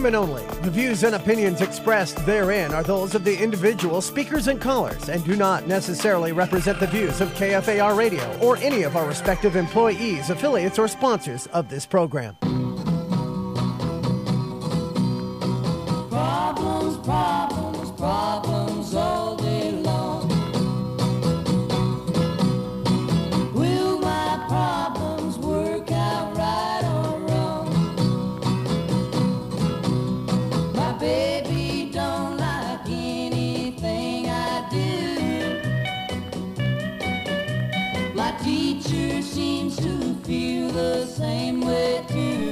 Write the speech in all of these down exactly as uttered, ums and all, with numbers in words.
and only. The views and opinions expressed therein are those of the individual speakers and callers and do not necessarily represent the views of K F A R Radio or any of our respective employees, affiliates, or sponsors of this program. Problems, problems, problems all day long. Will my problems work out right or wrong? My baby don't like anything I do. My teacher seems to feel the same way too.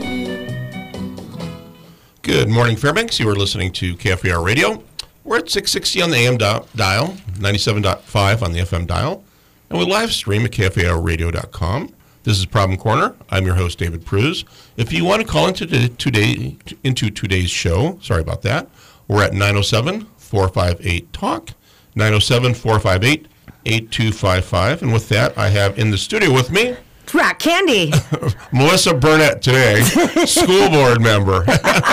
Good morning, Fairbanks. You are listening to K F A R Radio. We're at six sixty on the A M dial, ninety-seven point five on the F M dial, and we live stream at K F A R radio dot com. This is Problem Corner. I'm your host, David Pruz. If you want to call into today into today's show, sorry about that, we're at nine oh seven, four five eight, talk, nine oh seven, four five eight, eight two five five. And with that, I have in the studio with me Rock Candy. Melissa Burnett today, school board member.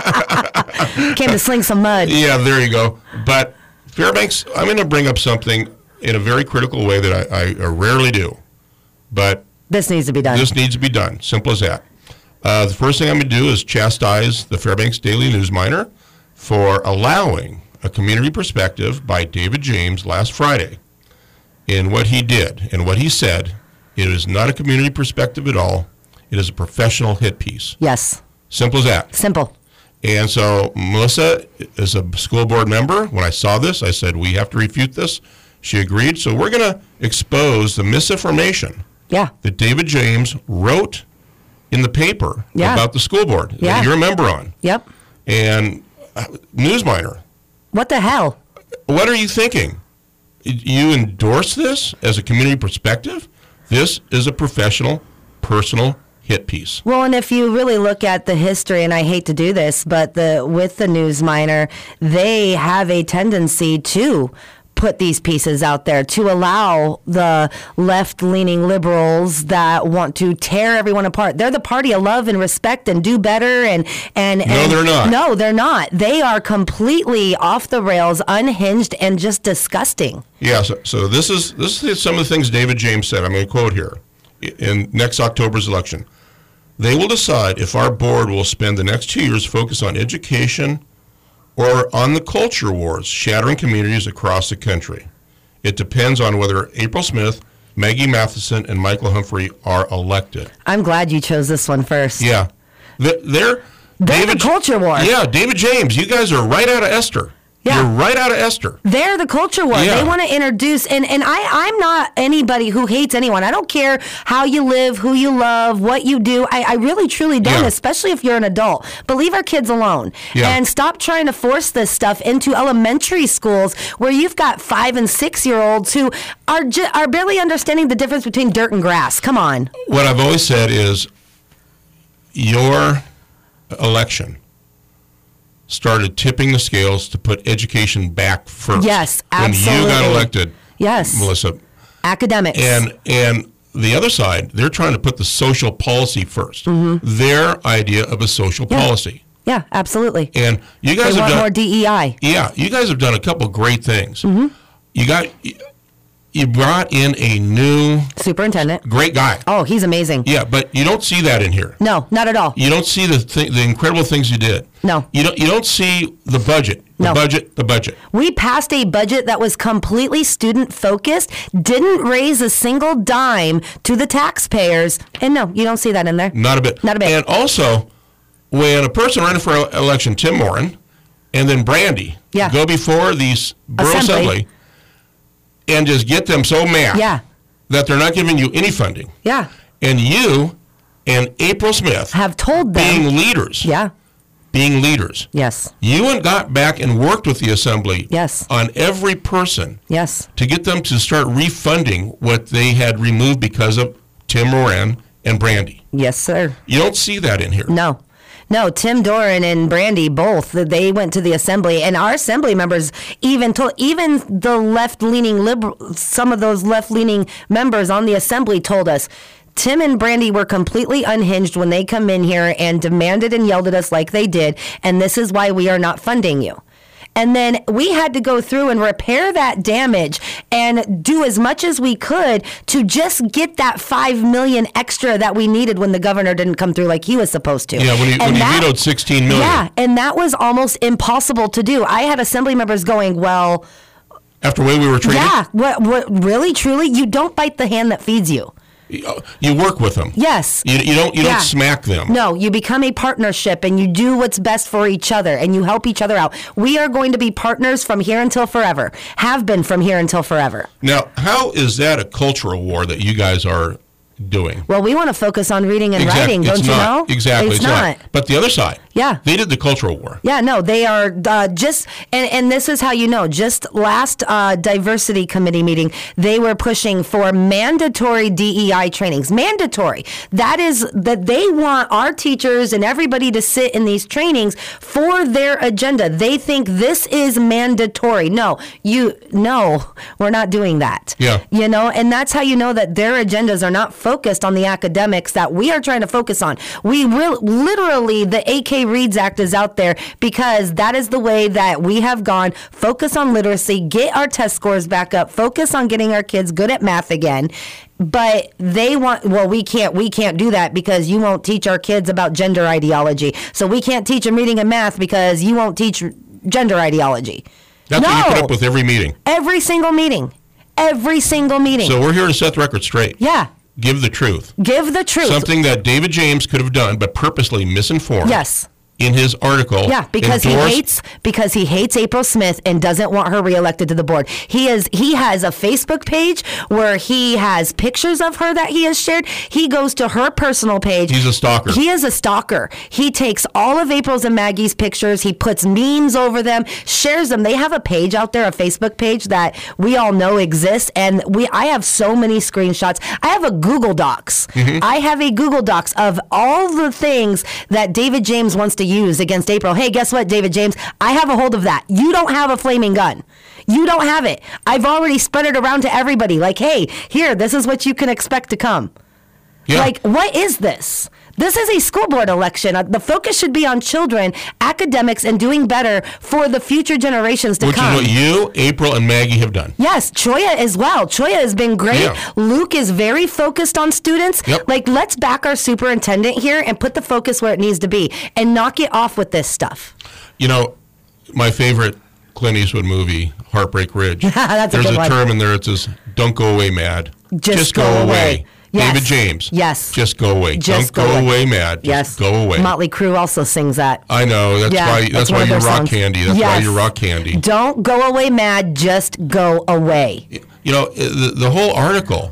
Came to sling some mud. Yeah, there you go. But Fairbanks, I'm going to bring up something in a very critical way that I, I rarely do. But this needs to be done. This needs to be done. Simple as that. Uh, the first thing I'm going to do is chastise the Fairbanks Daily News Miner for allowing a community perspective by David James last Friday. In what he did and what he said, it is not a community perspective at all. It is a professional hit piece. Yes. Simple as that. Simple. And so Melissa is a school board member. When I saw this, I said, we have to refute this. She agreed. So we're going to expose the misinformation yeah. that David James wrote in the paper yeah. about the school board yeah. that you're a member on. Yep. And uh, Newsminer. What the hell? What are you thinking? You endorse this as a community perspective? This is a professional, personal hit piece. Well, and if you really look at the history, and I hate to do this, but the with the Newsminer, they have a tendency to put these pieces out there to allow the left-leaning liberals that want to tear everyone apart. They're the party of love and respect and do better. And, and, and No, they're not. No, they're not. They are completely off the rails, unhinged, and just disgusting. Yeah, so, so this is this is some of the things David James said. I'm going to quote here. In next October's election, they will decide if our board will spend the next two years focused on education or on the culture wars shattering communities across the country. It depends on whether April Smith, Maggie Matheson, and Michael Humphrey are elected. I'm glad you chose this one first. Yeah. They're, they're, they're David, the culture war. Yeah, David James, you guys are right out of Esther. Yeah. You're right out of Esther. They're the culture war. Yeah. They want to introduce, and, and I, I'm not anybody who hates anyone. I don't care how you live, who you love, what you do. I, I really, truly don't, Yeah. especially if you're an adult. But leave our kids alone. Yeah. And stop trying to force this stuff into elementary schools where you've got five and six-year-olds who are, ju- are barely understanding the difference between dirt and grass. Come on. What I've always said is your election started tipping the scales to put education back first. Yes, absolutely. When you got elected, yes. Melissa. Academics. And and the other side, they're trying to put the social policy first. Mm-hmm. Their idea of a social Yeah. policy. Yeah, absolutely. And you guys they have want done more D E I. Yeah, you guys have done a couple great things. Mm-hmm. You got you brought in a new Superintendent. great guy. Oh, he's amazing. Yeah, but you don't see that in here. No, not at all. You don't see the th- the incredible things you did. No. You don't you don't see the budget. The No. budget, the budget. We passed a budget that was completely student-focused, didn't raise a single dime to the taxpayers, and no, you don't see that in there. Not a bit. Not a bit. And also, when a person running for election, Tim Moran, and then Brandy, Yeah. go before these borough assembly. Assembly. and just get them so mad Yeah. that they're not giving you any funding. Yeah. And you and April Smith Have told them. being leaders. Yeah. Being leaders. Yes. You went got back and worked with the assembly Yes. on every person Yes. to get them to start refunding what they had removed because of Tim Moran and Brandy. Yes, sir. You don't see that in here. No. No, Tim Doran and Brandy both, they went to the assembly, and our assembly members even told, even the left-leaning liberal, some of those left-leaning members on the assembly told us, Tim and Brandy were completely unhinged when they come in here and demanded and yelled at us like they did, and this is why we are not funding you. And then we had to go through and repair that damage and do as much as we could to just get that five million dollars extra that we needed when the governor didn't come through like he was supposed to. Yeah, when he, when he that, vetoed sixteen million dollars. Yeah, and that was almost impossible to do. I had assembly members going, well... After the way we were treated? Yeah, what, what, really, truly, you don't bite the hand that feeds you. You work with them. Yes. You, you don't you yeah. don't smack them. No, you become a partnership and you do what's best for each other and you help each other out. We are going to be partners from here until forever. Have been from here until forever. Now, how is that a cultural war that you guys are doing? Well, we want to focus on reading and exactly. writing, don't it's you not. know? Exactly. It's, it's not. not. But the other side. Yeah. They did the cultural war. Yeah, no, they are uh, just, and, and this is how you know, just last uh, diversity committee meeting, they were pushing for mandatory D E I trainings. Mandatory. That is that they want our teachers and everybody to sit in these trainings for their agenda. They think this is mandatory. No, you, no, we're not doing that. Yeah. You know, and that's how you know that their agendas are not focused on the academics that we are trying to focus on. We will literally, the A K Reads Act is out there because that is the way that we have gone. Focus on literacy, get our test scores back up, focus on getting our kids good at math again. But they want, well, we can't, we can't do that because you won't teach our kids about gender ideology. So we can't teach them reading and math because you won't teach gender ideology. That's no. what you put up with every meeting. Every single meeting. Every single meeting. So we're here to set the record straight. Yeah. Give the truth. Give the truth. Something that David James could have done, but purposely misinformed. Yes. In his article. Yeah, because endorsed, he hates because he hates April Smith and doesn't want her reelected to the board. He is he has a Facebook page where he has pictures of her that he has shared. He goes to her personal page. He's a stalker. He is a stalker. He takes all of April's and Maggie's pictures. He puts memes over them, shares them. They have a page out there, a Facebook page that we all know exists, and we I have so many screenshots. I have a Google Docs. Mm-hmm. I have a Google Docs of all the things that David James wants to use against April. Hey, guess what, David James? I have a hold of that. You don't have a flaming gun. You don't have it. I've already spread it around to everybody. Like, hey, here, this is what you can expect to come. Yeah. Like, what is this? This is a school board election. Uh, the focus should be on children, academics, and doing better for the future generations to Which come. Which is what you, April, and Maggie have done. Yes, Choya as well. Choya has been great. Yeah. Luke is very focused on students. Yep. Like, let's back our superintendent here and put the focus where it needs to be and knock it off with this stuff. You know, my favorite Clint Eastwood movie, Heartbreak Ridge. That's a There's good a one. term in there. It says, "Don't go away mad. Just, Just go, go, away." away." Yes. David James. Yes. Just go away. Just Don't go go, away. away mad. Just Yes. go away. Motley Crue also sings that. I know. That's Yeah, why. that's That's one why of you're their rock songs. candy. That's Yes. why you're rock candy. Don't go away mad. Just go away. You know, the, the whole article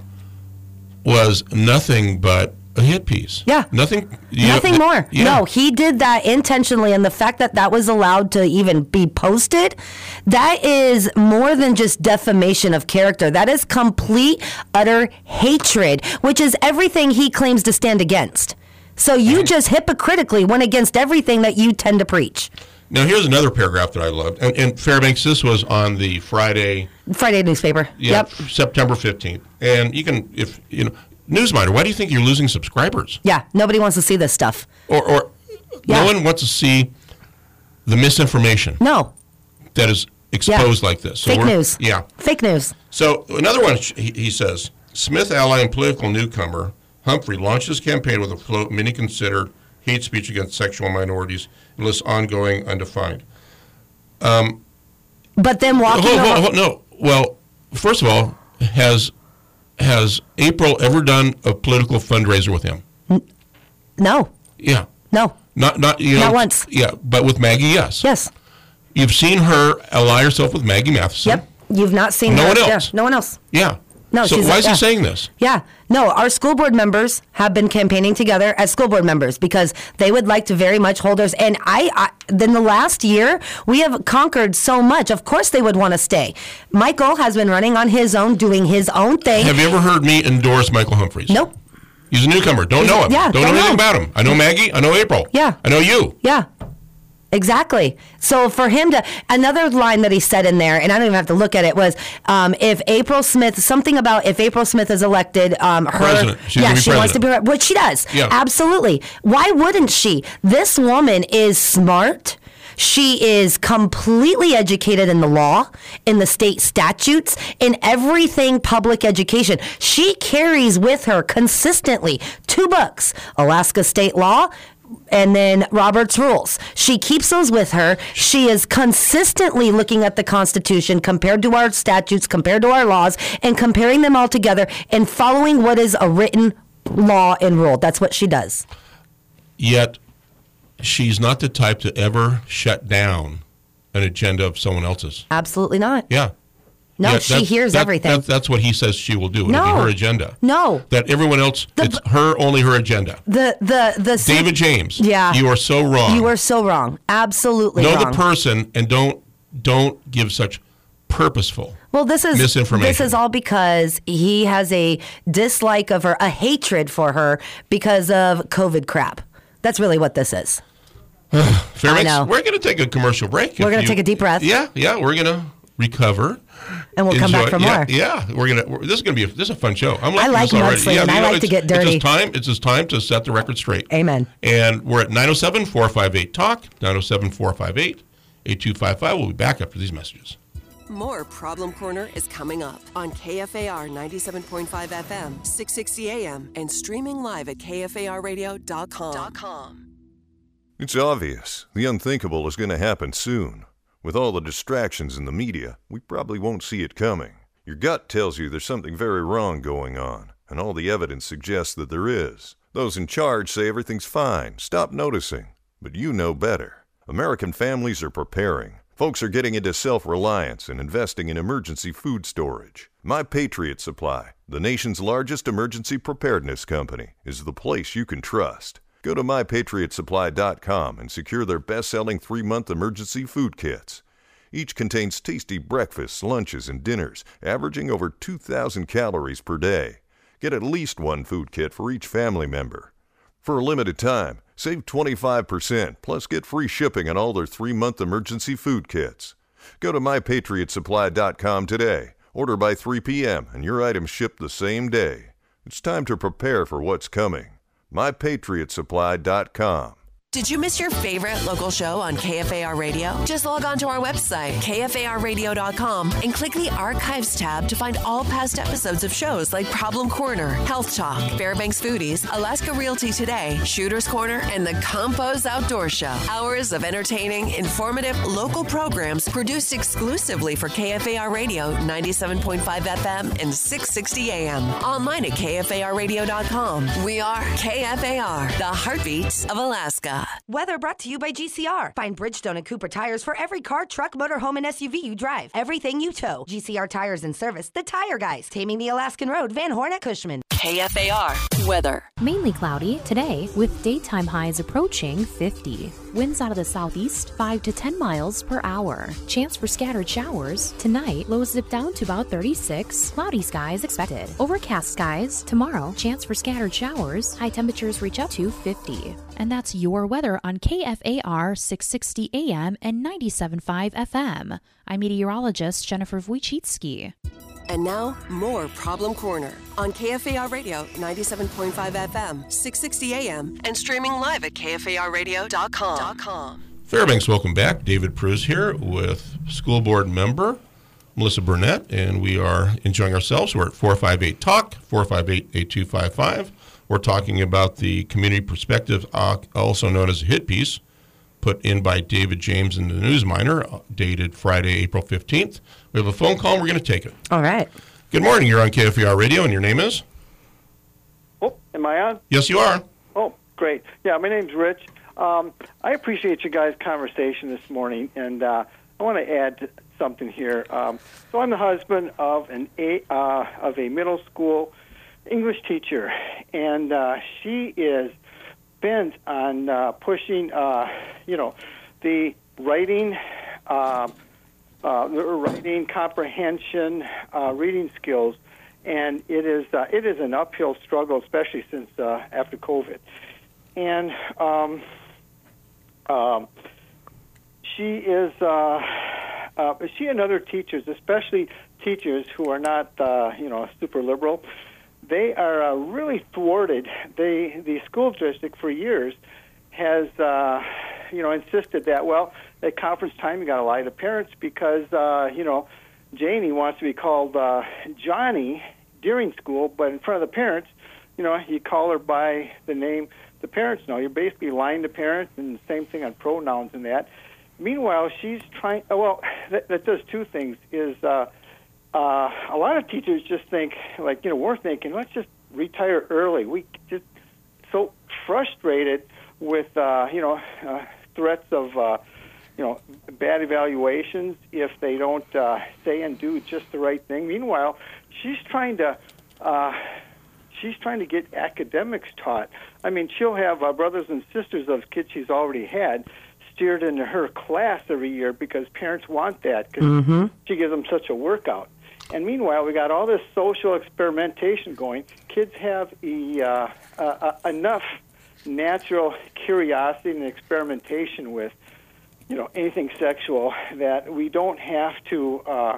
was nothing but a hit piece. Yeah. Nothing. You Nothing know, more. Yeah. No, he did that intentionally, and the fact that that was allowed to even be posted, that is more than just defamation of character. That is complete, utter hatred, which is everything he claims to stand against. So you just hypocritically went against everything that you tend to preach. Now, here's another paragraph that I loved. And, and Fairbanks, this was on the Friday. Friday newspaper. Yeah, Yep. September fifteenth. And you can, if, you know, Newsminder, why do you think you're losing subscribers? Yeah, nobody wants to see this stuff. Or, or Yeah. no one wants to see the misinformation No. that is exposed like this. So Fake we're- news. Yeah. Fake news. So another one, he, he says, Smith ally and political newcomer Humphrey launched his campaign with a float many considered hate speech against sexual minorities and lists ongoing undefined. Um, But then walking hold, hold, around- hold, no. Well, first of all, has has April ever done a political fundraiser with him? No. Yeah. No. Not not you know, Not once. Yeah, but with Maggie, yes. Yes. You've seen her ally herself with Maggie Matheson. Yep. You've not seen No her. one Yeah, else. no one else. Yeah. No, So she's why a- is yeah. he saying this? Yeah. No, our school board members have been campaigning together as school board members because they would like to very much hold us. And I, I then the last year, we have conquered so much. Of course they would want to stay. Michael has been running on his own, doing his own thing. Have you ever heard me endorse Michael Humphreys? Nope. He's a newcomer. Don't He's- know him. yeah, don't, don't know anything know. about him. I know Maggie. I know April. Yeah. I know you. Yeah. Exactly. So for him to, another line that he said in there, and I don't even have to look at it, was um, if April Smith, something about if April Smith is elected, um, her, president. She's yeah, gonna be she wants to be, president. which she does. Yeah. Absolutely. Why wouldn't she? This woman is smart. She is completely educated in the law, in the state statutes, in everything public education. She carries with her consistently two books, Alaska State Law and then Robert's Rules. She keeps those with her. She is consistently looking at the Constitution compared to our statutes, compared to our laws, and comparing them all together and following what is a written law and rule. That's what she does. Yet, she's not the type to ever shut down an agenda of someone else's. Absolutely not. Yeah. No, Yeah, she that's- hears that- everything. that- that's what he says she will do. It'll No. be her agenda. No. That everyone else, The- it's her, only her agenda. The the the David James. Yeah. You are so wrong. You are so wrong. Absolutely know wrong. the person and don't don't give such purposeful Well, this is misinformation. This is all because he has a dislike of her, a hatred for her because of COVID crap. That's really what this is. Fairbanks, I know. we're going to take a commercial break. We're If gonna you- take a deep breath. Yeah, yeah, we're going to recover. And we'll come back for yeah, more. Yeah, we're gonna. We're, this is gonna be. A, this is a fun show. I'm I liking like this already. mudslinging. Yeah, I you know, like to it's- get dirty. It's just time. It's just time to set the record straight. Amen. And we're at nine oh seven, four five eight, talk, nine oh seven, four five eight, eight two five five. We'll be back after these messages. More Problem Corner is coming up on K F A R ninety-seven point five F M, six sixty A M, and streaming live at K F A R radio dot com. It's obvious. The unthinkable is going to happen soon. With all the distractions in the media, we probably won't see it coming. Your gut tells you there's something very wrong going on, and all the evidence suggests that there is. Those in charge say everything's fine, stop noticing. But you know better. American families are preparing. Folks are getting into self-reliance and investing in emergency food storage. My Patriot Supply, the nation's largest emergency preparedness company, is the place you can trust. Go to my patriot supply dot com and secure their best-selling three-month emergency food kits. Each contains tasty breakfasts, lunches, and dinners, averaging over two thousand calories per day. Get at least one food kit for each family member. For a limited time, save twenty-five percent, plus get free shipping on all their three-month emergency food kits. Go to my patriot supply dot com today. Order by three p.m. and your items ship the same day. It's time to prepare for what's coming. my patriot supply dot com. Did you miss your favorite local show on K F A R Radio? Just log on to our website, K F A R radio dot com, and click the Archives tab to find all past episodes of shows like Problem Corner, Health Talk, Fairbanks Foodies, Alaska Realty Today, Shooter's Corner, and the Compos Outdoor Show. Hours of entertaining, informative, local programs produced exclusively for K F A R Radio, ninety-seven point five F M and six sixty A M. Online at K F A R radio dot com. We are K F A R, the heartbeats of Alaska. Weather brought to you by G C R. Find Bridgestone and Cooper tires for every car, truck, motorhome, and S U V you drive. Everything you tow. G C R Tires and Service, the Tire Guys. Taming the Alaskan Road, Van Horn at Cushman. K F A R weather. Mainly cloudy today with daytime highs approaching fifty. Winds out of the southeast five to ten miles per hour. Chance for scattered showers. Tonight, lows dip down to about thirty-six. Cloudy skies expected. Overcast skies. Tomorrow, chance for scattered showers. High temperatures reach up to fifty. And that's your weather on K F A R six sixty A M and ninety-seven point five F M. I'm meteorologist Jennifer Wojcicki. And now, more Problem Corner on K F A R Radio, ninety-seven point five F M, six sixty A M, and streaming live at K F A R radio dot com. Fairbanks, welcome back. David Pruz here with school board member Melissa Burnett, and we are enjoying ourselves. We're at four five eight, talk, four five eight, eight two five five. We're talking about the Community Perspective, uh, also known as a hit piece, put in by David James in the News Miner, dated Friday, April fifteenth. We have a phone call, and we're going to take it. All right. Good morning. You're on K F A R Radio, and your name is? Oh, am I on? Yes, you are. Oh, great. Yeah, my name's Rich. Um, I appreciate you guys' conversation this morning, and uh, I want to add something here. Um, so I'm the husband of an a, uh, of a middle school English teacher, and uh, she is bent on uh, pushing, uh, you know, the writing, uh, uh, the writing comprehension, uh, reading skills, and it is uh, it is an uphill struggle, especially since uh, after COVID. And um, um, she is, uh, uh, she and other teachers, especially teachers who are not, uh, you know, super liberal, they are uh, really thwarted. They, the school district for years has, uh, you know, insisted that, well, at conference time you got to lie to parents because, uh, you know, Janie wants to be called uh, Johnny during school, but in front of the parents, you know, you call her by the name the parents know. You're basically lying to parents, and the same thing on pronouns and that. Meanwhile, she's trying, well, that, that does two things, is uh, uh, a lot of teachers just think, like, you know, we're thinking, let's just retire early. We just so frustrated with, uh, you know, uh, threats of, uh, you know, bad evaluations if they don't uh, say and do just the right thing. Meanwhile, she's trying to, uh, she's trying to get academics taught. I mean, she'll have uh, brothers and sisters of kids she's already had steered into her class every year because parents want that because mm-hmm. she gives them such a workout. And meanwhile, we got all this social experimentation going. Kids have a, uh, uh, uh, enough natural curiosity and experimentation with, you know, anything sexual that we don't have to uh,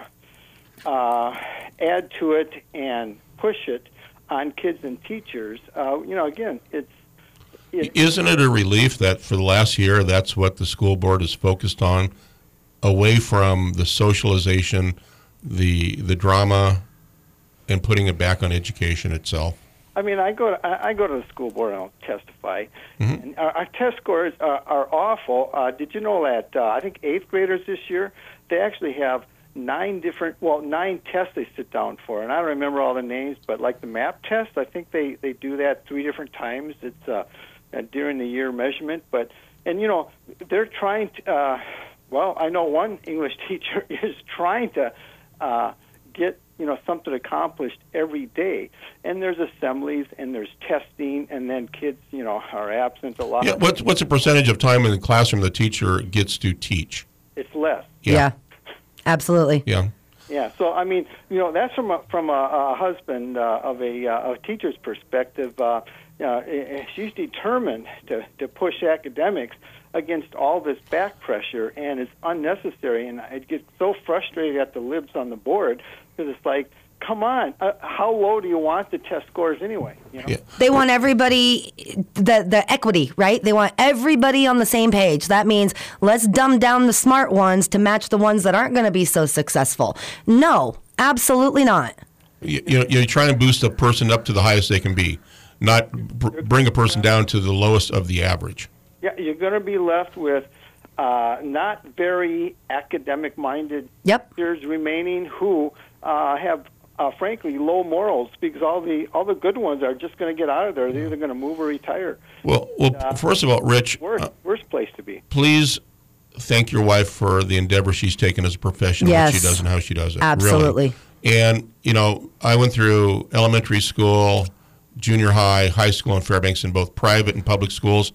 uh, add to it and push it on kids and teachers. Uh, you know, again, it's, it's... Isn't it a relief that for the last year that's what the school board is focused on, away from the socialization, the the drama, and putting it back on education itself? I mean, I go to, I go to the school board and I'll testify. Mm-hmm. And our, our test scores are, are awful. Uh, did you know that uh, I think eighth graders this year, they actually have nine different, well, nine tests they sit down for. And I don't remember all the names, but like the MAP test, I think they, they do that three different times. It's uh, uh, during the year measurement. But, and, you know, they're trying to, uh, well, I know one English teacher is trying to uh, get, you know, something accomplished every day. And there's assemblies and there's testing, and then kids, you know, are absent a lot. Yeah, what's, what's the percentage of time in the classroom the teacher gets to teach? It's less. Yeah, yeah. Absolutely. Yeah. Yeah. So I mean, you know, that's from a, from a, a husband uh, of a, uh, a teacher's perspective. Uh, uh, she's determined to to push academics against all this back pressure, and it's unnecessary. And I get so frustrated at the libs on the board because it's like, come on, uh, how low do you want the test scores anyway? You know? Yeah. They want everybody, the the equity, right? They want everybody on the same page. That means let's dumb down the smart ones to match the ones that aren't going to be so successful. No, absolutely not. You, you know, you're trying to boost a person up to the highest they can be, not br- bring a person down to the lowest of the average. Yeah, you're going to be left with uh, not very academic-minded yep. teachers remaining who uh, have Uh, frankly, low morals, because all the all the good ones are just going to get out of there. They're either going to move or retire. Well, well. Uh, first of all, Rich, worst, uh, worst place to be. Please thank your wife for the endeavor she's taken as a profession, yes. what she does and how she does it. Absolutely. Really. And, you know, I went through elementary school, junior high, high school in Fairbanks in both private and public schools,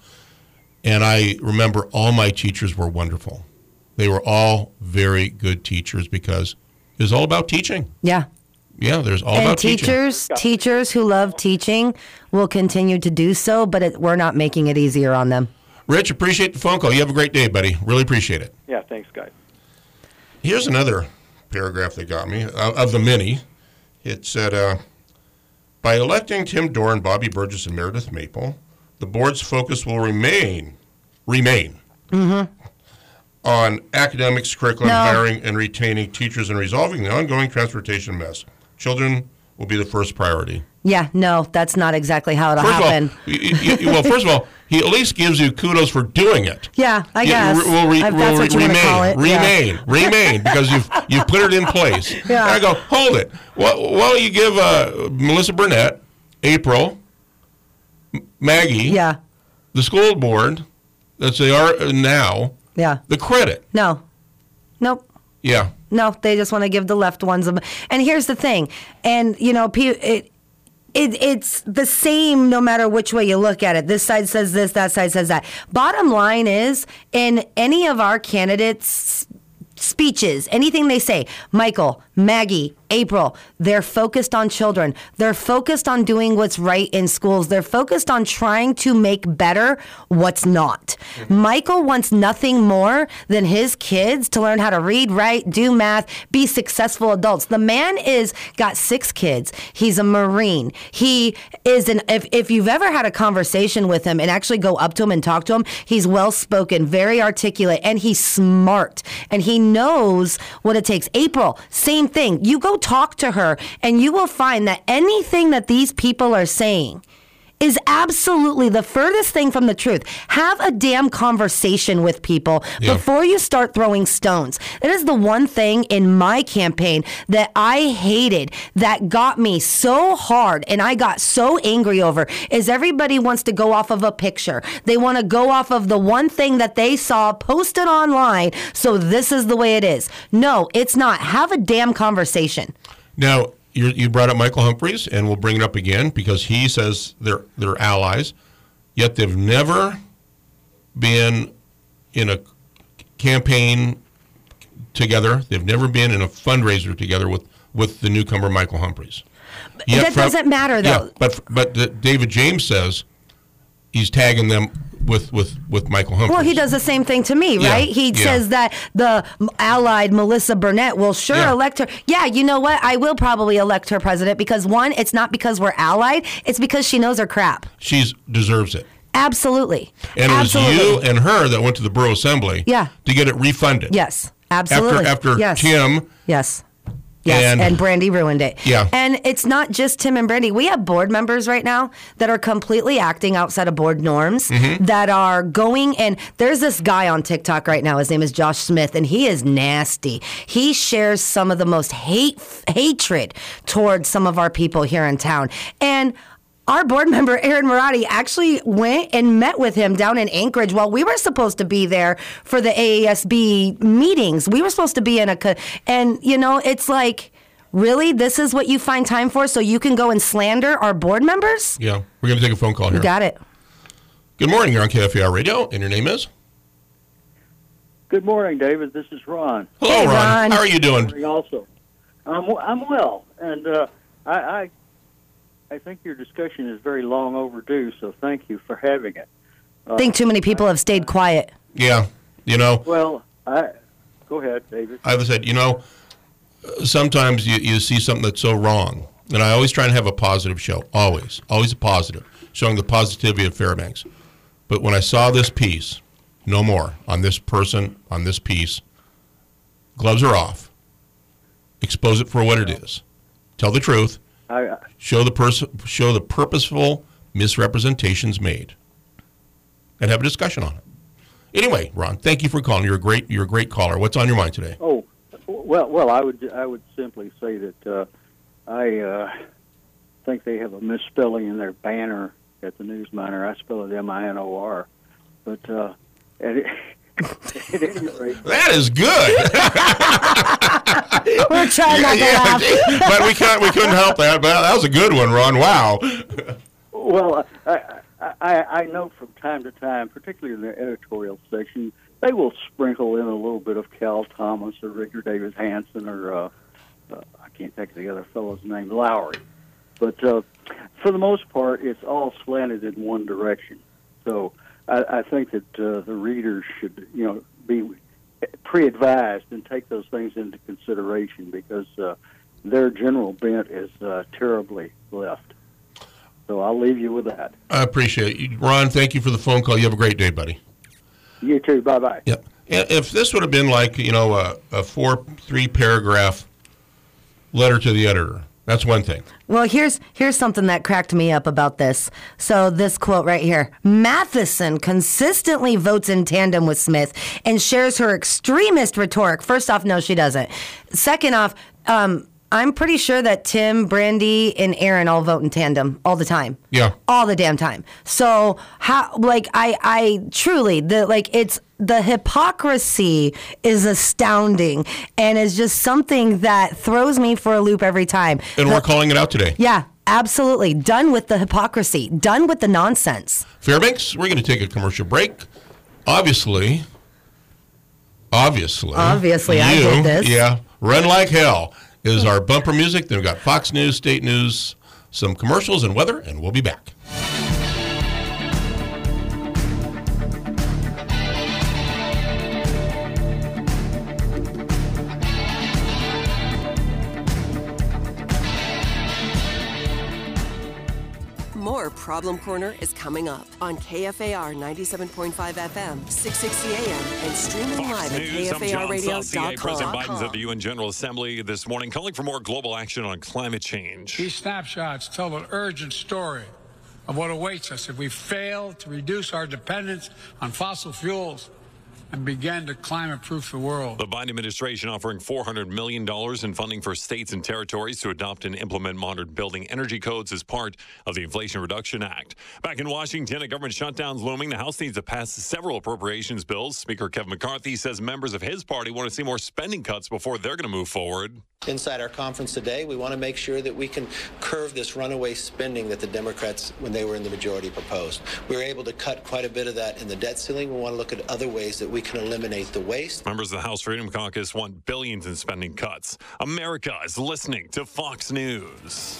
and I remember all my teachers were wonderful. They were all very good teachers because it was all about teaching. Yeah. Yeah, there's all and about teachers, teaching. teachers who love teaching will continue to do so, but it, we're not making it easier on them. Rich, appreciate the phone call. You have a great day, buddy. Really appreciate it. Yeah, thanks, guys. Here's another paragraph that got me, uh, of the many. It said, uh, by electing Tim Dorr and Bobby Burgess and Meredith Maple, the board's focus will remain, remain, mm-hmm. on academics, curriculum, no. hiring, and retaining teachers and resolving the ongoing transportation mess. Children will be the first priority. Yeah, no, that's not exactly how it'll first happen. Of all, you, you, well, first of all, he at least gives you kudos for doing it. Yeah, I yeah, guess. We'll, re, if we'll that's what you remain, want to call it. remain, yeah. remain, because you've you've put it in place. Yeah. And I go, hold it. Why, why don't you give uh, Melissa Burnett, April, Maggie, yeah. the school board, as they are now, yeah. the credit? No. Nope. Yeah. No, they just want to give the left ones. A, and here's the thing. And, you know, it, it it's the same no matter which way you look at it. This side says this, that side says that. Bottom line is, in any of our candidates' speeches, anything they say, Michael, Maggie, April, they're focused on children. They're focused on doing what's right in schools. They're focused on trying to make better what's not. Mm-hmm. Michael wants nothing more than his kids to learn how to read, write, do math, be successful adults. The man is got six kids. He's a Marine. He is an, if, if you've ever had a conversation with him and actually go up to him and talk to him, he's well-spoken, very articulate, and he's smart. And he knows what it takes. April, same thing. You go talk to her and you will find that anything that these people are saying is absolutely the furthest thing from the truth. Have a damn conversation with people yeah. before you start throwing stones. It is the one thing in my campaign that I hated, that got me so hard and I got so angry over, is everybody wants to go off of a picture. They want to go off of the one thing that they saw posted online, so this is the way it is. No, it's not. Have a damn conversation. Now, You, you brought up Michael Humphreys, and we'll bring it up again because he says they're they're allies, yet they've never been in a campaign together. They've never been in a fundraiser together with, with the newcomer Michael Humphreys. Yet that from, doesn't matter, though. Yeah, but but the, David James says he's tagging them with, with, with Michael Humphreys. Well, he does the same thing to me, right? Yeah, he yeah. says that the allied Melissa Burnett will sure Yeah. elect her. Yeah, you know what? I will probably elect her president because, one, it's not because we're allied. It's because she knows her crap. She deserves it. Absolutely. And it absolutely. was you and her that went to the borough assembly yeah. to get it refunded. Yes, absolutely. After, after yes. Tim... Yes. Yes, and, and Brandy ruined it. Yeah. And it's not just Tim and Brandy. We have board members right now that are completely acting outside of board norms, mm-hmm. that are going, and there's this guy on TikTok right now. His name is Josh Smith, and he is nasty. He shares some of the most hate hatred towards some of our people here in town. And our board member, Aaron Marotti, actually went and met with him down in Anchorage while we were supposed to be there for the A A S B meetings. We were supposed to be in a... Co- and, you know, it's like, really? This is what you find time for so you can go and slander our board members? Yeah. We're going to take a phone call here. You got it. Good morning. You're on K F A R Radio, and your name is? Good morning, David. This is Ron. Hello, Hey, Ron. Ron. How are you doing? Also, I'm, I'm well, and uh, I... I I think your discussion is very long overdue, so thank you for having it. Uh, I think too many people have stayed quiet. Yeah. You know, Well, I go ahead, David. I would said, you know, sometimes you, you see something that's so wrong. And I always try and have a positive show. Always. Always a positive. Showing the positivity of Fairbanks. But when I saw this piece, no more, on this person, on this piece, gloves are off. Expose it for what it is. Tell the truth. I, Show the pers- show the purposeful misrepresentations made, and have a discussion on it. Anyway, Ron, thank you for calling. You're a great you're a great caller. What's on your mind today? oh, well, well, I would I would simply say that uh, I uh, think they have a misspelling in their banner at the News Miner. I spell it M I N O R, but uh, at, at any rate, That is good. We're trying not to Yeah, laugh. but we can't we couldn't help that. But that was a good one, Ron. Wow. well, I, I I know from time to time, particularly in the editorial section, they will sprinkle in a little bit of Cal Thomas or Richard Davis Hanson or uh, uh, I can't think of the other fellow's name, Lowry. But uh, for the most part, it's all slanted in one direction. So I, I think that uh, the readers should, you know, be pre-advised and take those things into consideration because uh, their general bent is uh, terribly left. So I'll leave you with that. I appreciate it. Ron, thank you for the phone call. You have a great day, buddy. You too. Bye-bye. Yep. If this would have been like, you know, a, a four, three paragraph letter to the editor, that's one thing. Well, here's here's something that cracked me up about this. So this quote right here. Matheson consistently votes in tandem with Smith and shares her extremist rhetoric. First off, no, she doesn't. Second off, um, I'm pretty sure that Tim, Brandy, and Aaron all vote in tandem all the time. Yeah. All the damn time. So how, like, I, I truly, the like, it's, the hypocrisy is astounding and is just something that throws me for a loop every time. And we're calling it out today. Yeah, absolutely. Done with the hypocrisy. Done with the nonsense. Fairbanks, we're going to take a commercial break. Obviously, obviously. Obviously, I you, did this. Yeah, run like hell. is our bumper music. Then we've got Fox News, State News, some commercials and weather, and we'll be back. More Problem Corner is coming up on K F A R ninety-seven point five F M, six sixty A M, and streaming Fox live at News, K F A R radio dot com. President Biden's at the U N General Assembly this morning, calling for more global action on climate change. These snapshots tell an urgent story of what awaits us if we fail to reduce our dependence on fossil fuels and begin to climate-proof the world. The Biden administration offering four hundred million dollars in funding for states and territories to adopt and implement modern building energy codes as part of the Inflation Reduction Act. Back in Washington, a government shutdown's looming. The House needs to pass several appropriations bills. Speaker Kevin McCarthy says members of his party want to see more spending cuts before they're going to move forward. Inside our conference today, we want to make sure that we can curve this runaway spending that the Democrats, when they were in the majority, proposed. We were able to cut quite a bit of that in the debt ceiling. We want to look at other ways that we can eliminate the waste. Members of the House Freedom Caucus want billions in spending cuts. America is listening to Fox News.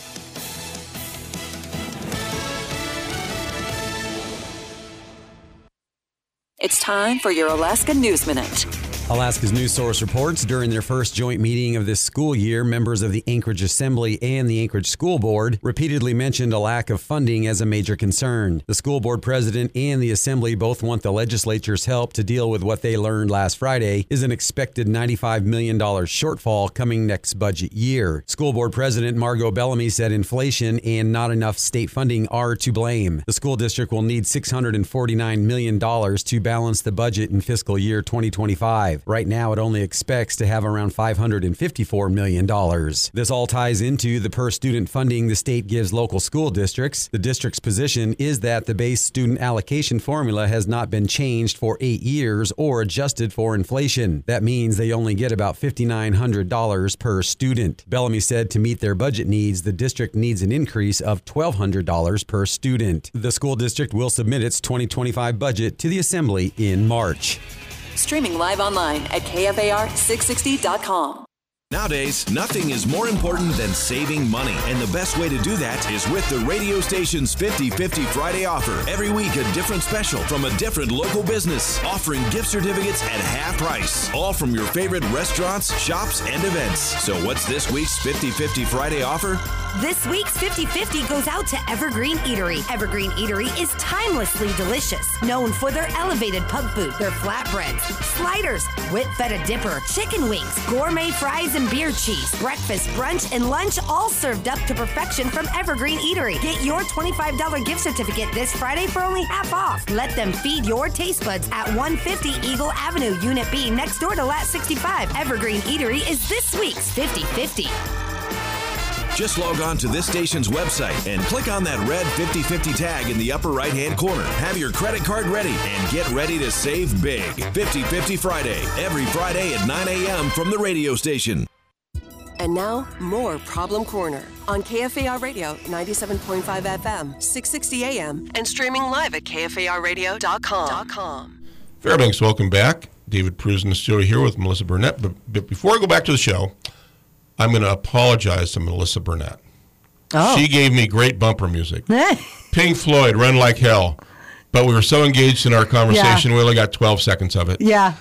It's time for your Alaska News Minute. Alaska's News Source reports during their first joint meeting of this school year, members of the Anchorage Assembly and the Anchorage School Board repeatedly mentioned a lack of funding as a major concern. The school board president and the Assembly both want the legislature's help to deal with what they learned last Friday is an expected ninety-five million dollars shortfall coming next budget year. School board president Margot Bellamy said inflation and not enough state funding are to blame. The school district will need six hundred forty-nine million dollars to balance the budget in fiscal year twenty twenty-five. Right now, it only expects to have around five hundred fifty-four million dollars. This all ties into the per-student funding the state gives local school districts. The district's position is that the base student allocation formula has not been changed for eight years or adjusted for inflation. That means they only get about five thousand nine hundred dollars per student. Bellamy said to meet their budget needs, the district needs an increase of one thousand two hundred dollars per student. The school district will submit its twenty twenty-five budget to the Assembly in March. Streaming live online at K F A R six sixty dot com. Nowadays, nothing is more important than saving money. And the best way to do that is with the radio station's fifty fifty Friday offer. Every week, a different special from a different local business, offering gift certificates at half price. All from your favorite restaurants, shops, and events. So what's this week's fifty fifty Friday offer? This week's fifty fifty goes out to Evergreen Eatery. Evergreen Eatery is timelessly delicious, known for their elevated pub food, their flatbreads, sliders, whip feta dipper, chicken wings, gourmet fries, and beer cheese. Breakfast, brunch, and lunch all served up to perfection from Evergreen Eatery. Get your twenty-five dollars gift certificate this Friday for only half off. Let them feed your taste buds at one fifty Eagle Avenue, Unit B, next door to Lat sixty-five. Evergreen Eatery is this week's fifty fifty. Just log on to this station's website and click on that red fifty fifty tag in the upper right-hand corner. Have your credit card ready and get ready to save big. fifty fifty Friday, every Friday at nine a.m. from the radio station. And now, more Problem Corner on K F A R Radio ninety-seven point five F M, six sixty A M, and streaming live at K F A R radio dot com. Fairbanks, welcome back. David Pruz in the studio here with Melissa Burnett. But, but before I go back to the show, I'm going to apologize to Melissa Burnett. Oh. She gave me great bumper music. Pink Floyd, Run Like Hell. But we were so engaged in our conversation, yeah. we only got twelve seconds of it. Yeah.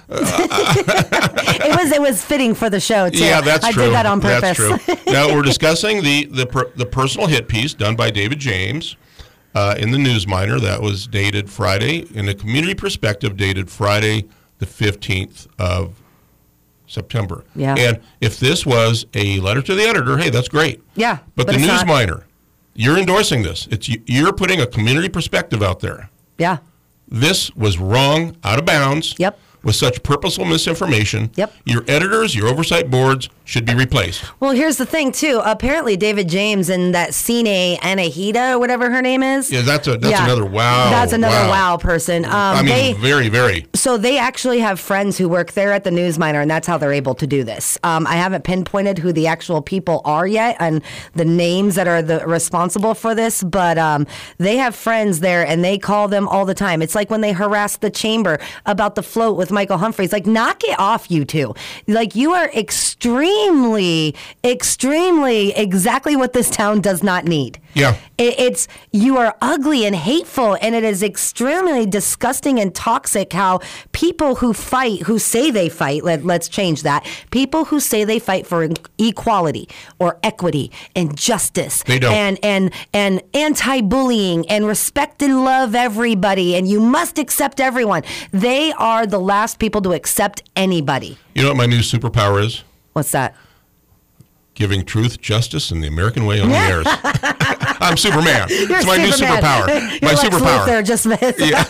it was it was fitting for the show, too. Yeah, that's I true. I did that on purpose. That's true. Now, we're discussing the, the, per, the personal hit piece done by David James uh, in the Newsminer that was dated Friday, in a community perspective, dated Friday the fifteenth of September. Yeah. And if this was a letter to the editor, hey, that's great. Yeah. But, but the Newsminer, you're endorsing this. It's you're putting a community perspective out there. Yeah. This was wrong, out of bounds. Yep. With such purposeful misinformation. Yep. Your editors, your oversight boards should be replaced. Well, here's the thing, too. Apparently, David James and that Cine Anahita, or whatever her name is. Yeah, that's a that's yeah, another wow. That's another wow, wow person. Um, I mean, they, very, very. So they actually have friends who work there at the Newsminer, and that's how they're able to do this. Um, I haven't pinpointed who the actual people are yet and the names that are the responsible for this, but um, they have friends there, and they call them all the time. It's like when they harassed the chamber about the float with with Michael Humphreys. Like, knock it off, you two. Like, you are extremely, extremely exactly what this town does not need. Yeah. It, it's, you are ugly and hateful, and it is extremely disgusting and toxic how people who fight, who say they fight, let, let's change that, people who say they fight for equality or equity and justice They don't. and and and anti-bullying and respect and love everybody and you must accept everyone. They are the last people to accept anybody. You know what my new superpower is? What's that? Giving truth, justice, and the American way on the airs. I'm Superman. You're it's my new Superman. superpower. You're My Lex superpower. Luthor, just missed. Yeah.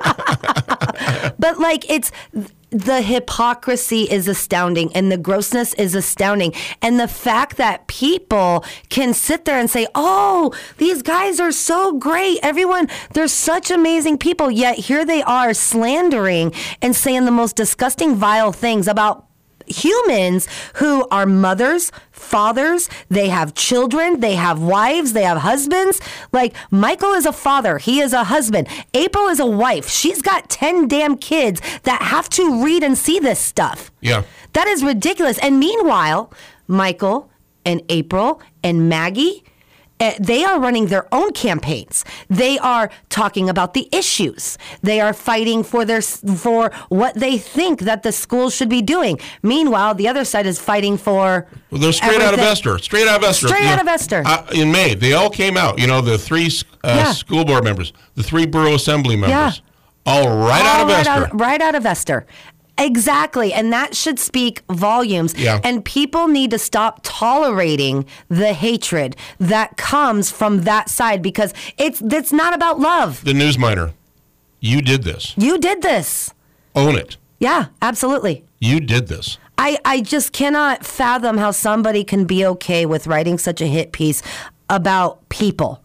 But like, it's the hypocrisy is astounding and the grossness is astounding. And the fact that people can sit there and say, oh, these guys are so great. Everyone, they're such amazing people. Yet here they are slandering and saying the most disgusting, vile things about humans who are mothers, fathers, they have children, they have wives, they have husbands. Like, Michael is a father, he is a husband. April is a wife. She's got ten damn kids that have to read and see this stuff. Yeah. That is ridiculous. And meanwhile, Michael and April and Maggie, uh, they are running their own campaigns. They are talking about the issues. They are fighting for their for what they think that the schools should be doing. Meanwhile, the other side is fighting for Well, they're straight out of everything. Esther. Straight out of Esther. Straight You out know, of Esther. Uh, in May, they all came out. You know, the three uh, Yeah. school board members, the three borough assembly members, Yeah. all right All out of right Esther. Out, right out of Esther. Exactly. And that should speak volumes. Yeah. And people need to stop tolerating the hatred that comes from that side because it's it's not about love. The news miner, you did this. You did this. Own it. Yeah, absolutely. You did this. I, I just cannot fathom how somebody can be okay with writing such a hit piece about people.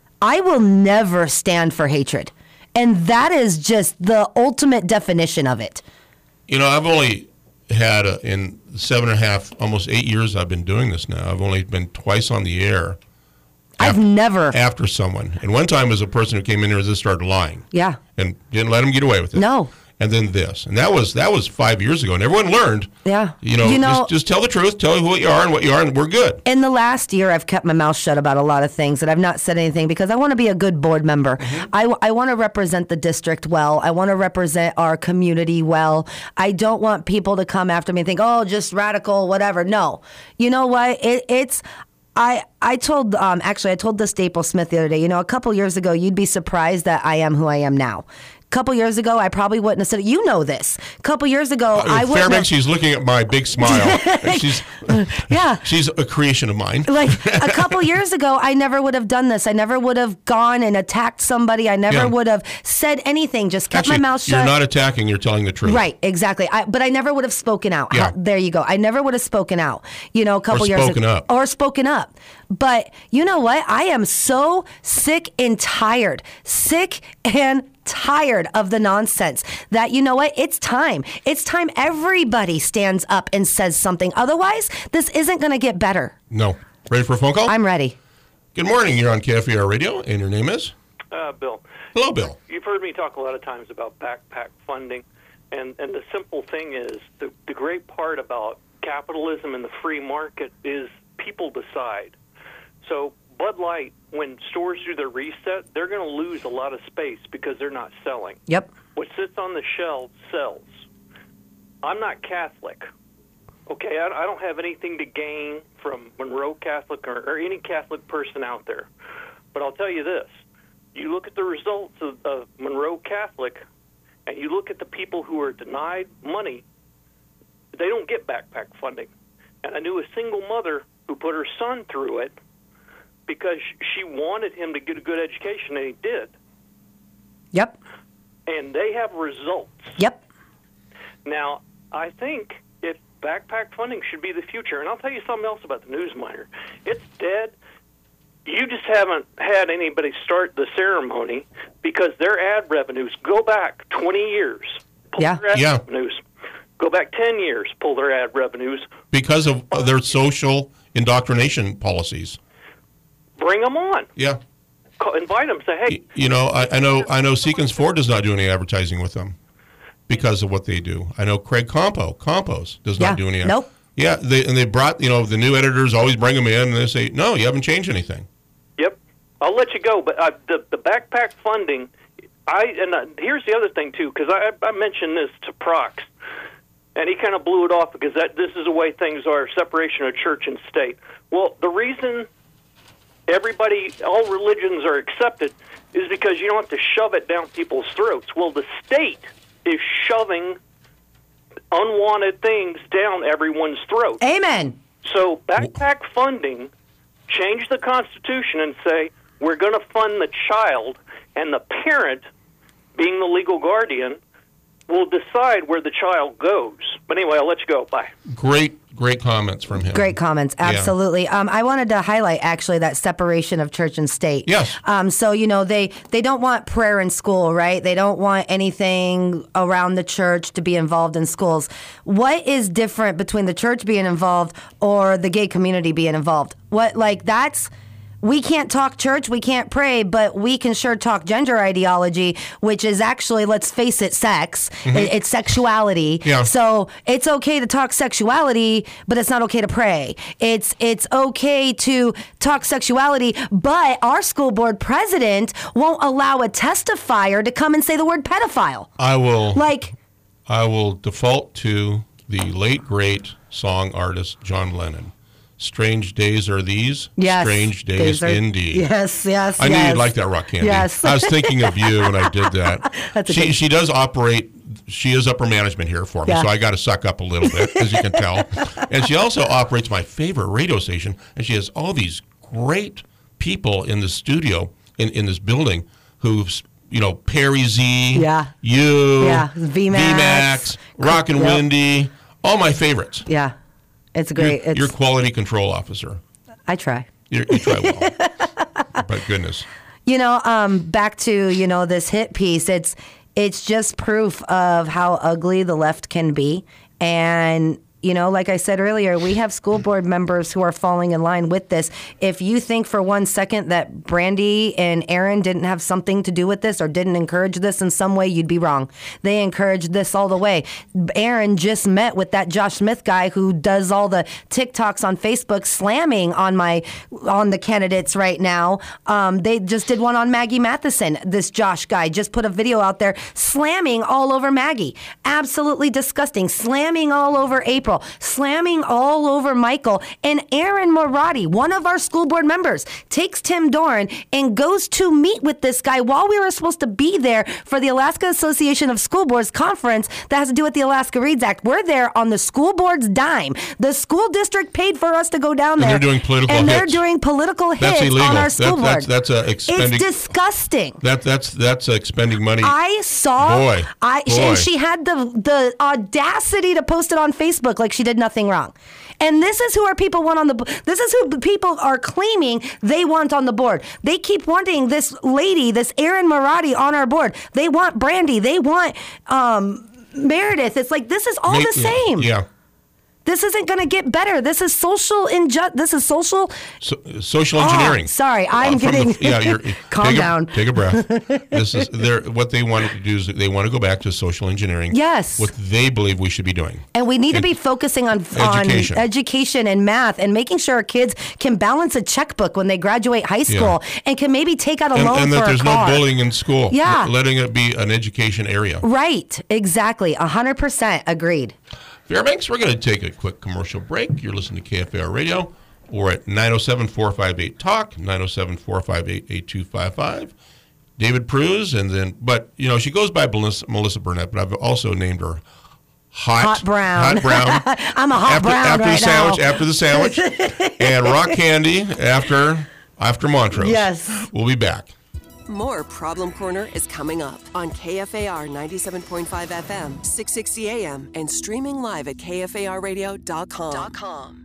I will never stand for hatred. And that is just the ultimate definition of it. You know, I've only had, a, in seven and a half, almost eight years I've been doing this now, I've only been twice on the air. I've after, never. After someone. And one time was a person who came in here and just started lying. Yeah. And didn't let him get away with it. No. And then this. And that was that was five years ago. And everyone learned, Yeah. you know, You know- just, just tell the truth, tell who you are and what you are, and we're good. In the last year, I've kept my mouth shut about a lot of things, and I've not said anything because I want to be a good board member. I, w- I want to represent the district well. I want to represent our community well. I don't want people to come after me and think, oh, just radical, whatever. No. You know what? It, it's... I, I told, um, actually, I told this to April Smith the other day, you know, a couple years ago, you'd be surprised that I am who I am now. A couple years ago, I probably wouldn't have said it. You know this. A couple years ago, Uh, I wouldn't Fairbanks, have... she's looking at my big smile. And she's, yeah. she's a creation of mine. Like, a couple years ago, I never would have done this. I never would have gone and attacked somebody. I never Yeah. would have said anything. Just kept Actually, my mouth shut. you're not attacking, you're telling the truth. Right, exactly. I, but I never would have spoken out. Yeah. How- there you go. I never would have spoken out. You know, a couple Or years spoken ago, up. or spoken up. But you know what? I am so sick and tired, sick and tired of the nonsense that, you know what? It's time. It's time everybody stands up and says something. Otherwise, this isn't going to get better. No. Ready for a phone call? I'm ready. Good morning. You're on K F A R Radio, and your name is? Uh, Bill. Hello, Bill. You've heard me talk a lot of times about backpack funding, and, and the simple thing is the, the great part about capitalism and the free market is people decide. So Bud Light, when stores do their reset, they're going to lose a lot of space because they're not selling. Yep. What sits on the shelves sells. I'm not Catholic. Okay, I, I don't have anything to gain from Monroe Catholic or, or any Catholic person out there. But I'll tell you this. You look at the results of, of Monroe Catholic, and you look at the people who are denied money, they don't get backpack funding. And I knew a single mother who put her son through it because she wanted him to get a good education, and he did. Yep. And they have results. Yep. Now, I think if backpack funding should be the future, and I'll tell you something else about the news miner. It's dead. You just haven't had anybody start the ceremony because their ad revenues go back twenty years. Pull Yeah. their ad Yeah. revenues. Go back ten years, pull their ad revenues. Because of uh, their social indoctrination policies. Bring them on. Yeah. Call, invite them. Say, hey, You know, I, I know I know Seekins Ford does not do any advertising with them. because of what they do. I know Craig Campo, Campos does Yeah. not do any. Nope. Yeah, they, and they brought, you know, the new editors always bring them in, and they say, no, you haven't changed anything. Yep. I'll let you go, but uh, the the backpack funding, I and uh, here's the other thing too, because I, I mentioned this to Prox, and he kind of blew it off because that this is the way things are, separation of church and state. Well, the reason everybody, all religions are accepted is because you don't have to shove it down people's throats. Well, the state is shoving unwanted things down everyone's throat. Amen. So backpack funding, change the Constitution and say we're going to fund the child, and the parent, being the legal guardian, will decide where the child goes. But anyway, I'll let you go. Bye. Great, great comments from him. Great comments, Yeah. absolutely. Um, I wanted to highlight actually that separation of church and state. Yes. Um, so you know they they don't want prayer in school, right? They don't want anything around the church to be involved in schools. What is different between the church being involved or the gay community being involved? What like that's. We can't talk church, we can't pray, but we can sure talk gender ideology, which is actually, let's face it, sex. Mhm. It- it's sexuality. Yeah. So it's okay to talk sexuality, but it's not okay to pray. It's it's okay to talk sexuality, but our school board president won't allow a testifier to come and say the word pedophile. I will. Like, I will default to the late great song artist John Lennon. Strange days are these. yes. Strange days, Days are- indeed. Yes, yes, I knew yes. you'd like that, Rock Candy. Yes. I was thinking of you when I did that. That's a she good- she does operate. She is upper management here for me, Yeah. so I got to suck up a little bit, as you can tell. And she also operates my favorite radio station, and she has all these great people in the studio in, in this building who've, you know, Perry Z, Yeah. you, Yeah, V MAX, V-Max, Rock and Yep. Windy, all my favorites. Yeah. It's great. You're, it's, you're quality control officer. I try. You're, you try well. But goodness. You know, um, back to, you know, this hit piece, it's it's just proof of how ugly the left can be. And, you know, like I said earlier, we have school board members who are falling in line with this. If you think for one second that Brandy and Aaron didn't have something to do with this or didn't encourage this in some way, you'd be wrong. They encouraged this all the way. Aaron just met with that Josh Smith guy who does all the TikToks on Facebook slamming on my on the candidates right now. Um, they just did one on Maggie Matheson. This Josh guy just put a video out there slamming all over Maggie. Absolutely disgusting. Slamming all over April. Slamming all over Michael. And Aaron Morati, one of our school board members, takes Tim Doran and goes to meet with this guy while we were supposed to be there for the Alaska Association of School Boards conference that has to do with the Alaska Reads Act. We're there on the school board's dime. The school district paid for us to go down And there. they're doing political And they're hits. doing political That's hits illegal. on our That- school that's- board. that's, uh, expending- It's disgusting. That that's that's uh, expending money. I saw. Boy, I boy. and she had the the audacity to post it on Facebook like she did nothing wrong. And this is who our people want on the. This is who people are claiming they want on the board. They keep wanting this lady, this Erin Morati, on our board. They want Brandy. They want um, Meredith. It's like this is all Ma- the same. Yeah. This isn't going to get better. This is social inju- This is social. So, social engineering. Oh, sorry, I'm Uh, from getting. the- yeah, you're, Calm take down. A, take a breath. This is they're, what they want to do is they want to go back to social engineering. Yes. What they believe we should be doing. And we need to And be focusing on education. on education and math and making sure our kids can balance a checkbook when they graduate high school and can maybe take out a And, loan and for that a there's car. no bullying in school. Yeah. L- letting it be an education area. Right. Exactly. one hundred percent agreed. Fairbanks, we're going to take a quick commercial break. You're listening to K F A R Radio. We're at nine oh seven, four five eight, talk, nine oh seven, four five eight, eight two five five. David Pruse, and then, but, you know, she goes by Melissa, Melissa Burnett, but I've also named her Hot, Hot brown. Hot brown. I'm a hot after, brown after right the sandwich, now. After the sandwich. And Rock Candy after, after Montrose. Yes. We'll be back. More Problem Corner is coming up on K F A R ninety-seven point five F M, six sixty A M, and streaming live at K F A R radio dot com.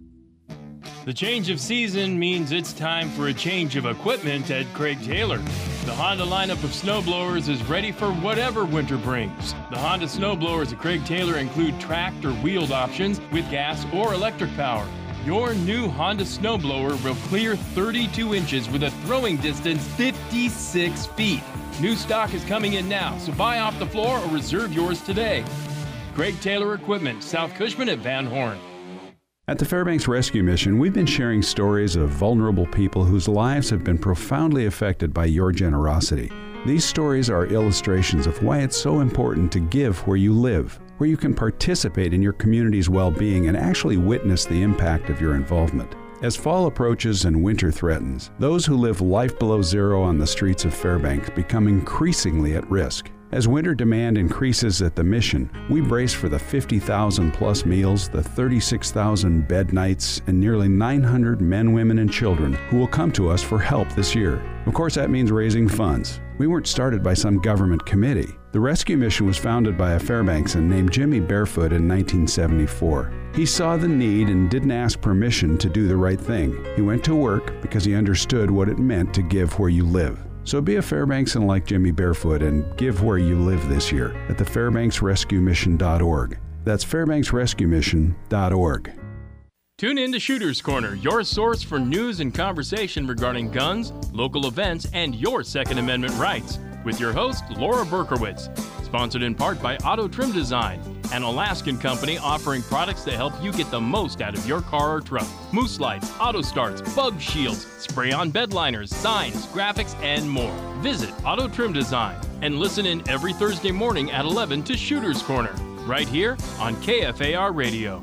The change of season means it's time for a change of equipment at Craig Taylor. The Honda lineup of snowblowers is ready for whatever winter brings. The Honda snowblowers at Craig Taylor include tracked or wheeled options with gas or electric power. Your new Honda snowblower will clear thirty-two inches with a throwing distance fifty-six feet. New stock is coming in now, so buy off the floor or reserve yours today. Craig Taylor Equipment, South Cushman at Van Horn. At the Fairbanks Rescue Mission, we've been sharing stories of vulnerable people whose lives have been profoundly affected by your generosity. These stories are illustrations of why it's so important to give where you live, where you can participate in your community's well-being and actually witness the impact of your involvement. As fall approaches and winter threatens, those who live life below zero on the streets of Fairbanks become increasingly at risk. As winter demand increases at the mission, we brace for the fifty thousand plus meals, the thirty-six thousand bed nights, and nearly nine hundred men, women, and children who will come to us for help this year. Of course, that means raising funds. We weren't started by some government committee. The rescue mission was founded by a Fairbanksan named Jimmy Barefoot in nineteen seventy-four. He saw the need and didn't ask permission to do the right thing. He went to work because he understood what it meant to give where you live. So be a Fairbanksan like Jimmy Barefoot and give where you live this year at the fairbanks rescue mission dot org. That's fairbanks rescue mission dot org. Tune in to Shooter's Corner, your source for news and conversation regarding guns, local events, and your Second Amendment rights, with your host, Laura Berkowitz. Sponsored in part by Auto Trim Design, an Alaskan company offering products that help you get the most out of your car or truck. Moose lights, auto starts, bug shields, spray-on bed liners, signs, graphics, and more. Visit Auto Trim Design and listen in every Thursday morning at eleven to Shooter's Corner, right here on K F A R Radio.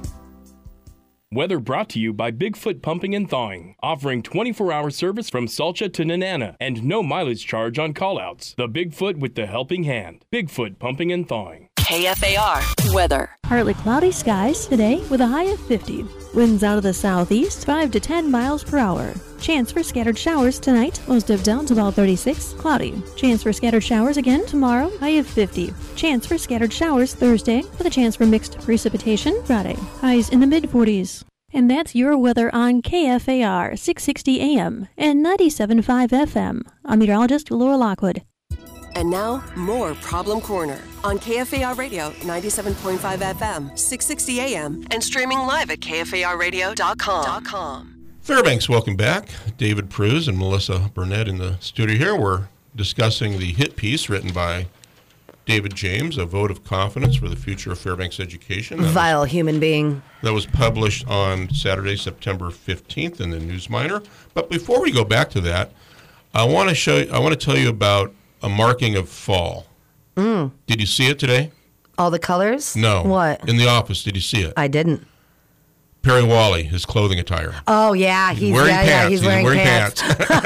Weather brought to you by Bigfoot Pumping and Thawing, offering twenty-four hour service from Salcha to Nenana and no mileage charge on callouts. The Bigfoot with the helping hand. Bigfoot Pumping and Thawing. K F A R weather. Partly cloudy skies today with a high of fifty. Winds out of the southeast, five to ten miles per hour. Chance for scattered showers tonight, most of down to about thirty-six, cloudy. Chance for scattered showers again tomorrow, high of fifty. Chance for scattered showers Thursday, with a chance for mixed precipitation Friday, highs in the mid forties. And that's your weather on K F A R six sixty A M and ninety-seven point five F M. I'm meteorologist Laura Lockwood. And now, more Problem Corner on K F A R Radio ninety-seven point five F M, six sixty A M, and streaming live at K F A R radio dot com. Fairbanks, welcome back. David Pruse and Melissa Burnett in the studio here. We're discussing the hit piece written by David James, A Vote of Confidence for the Future of Fairbanks Education. That Vile was, human being. That was published on Saturday, September fifteenth in the News Miner. But before we go back to that, I want to show you, I want to tell you about a marking of fall. Mm. Did you see it today? All the colors? No. What? In the office, did you see it? I didn't. Perry Wally, his clothing attire. Oh, yeah. He's, He's wearing yeah, pants. Yeah, he's, he's wearing, wearing pants.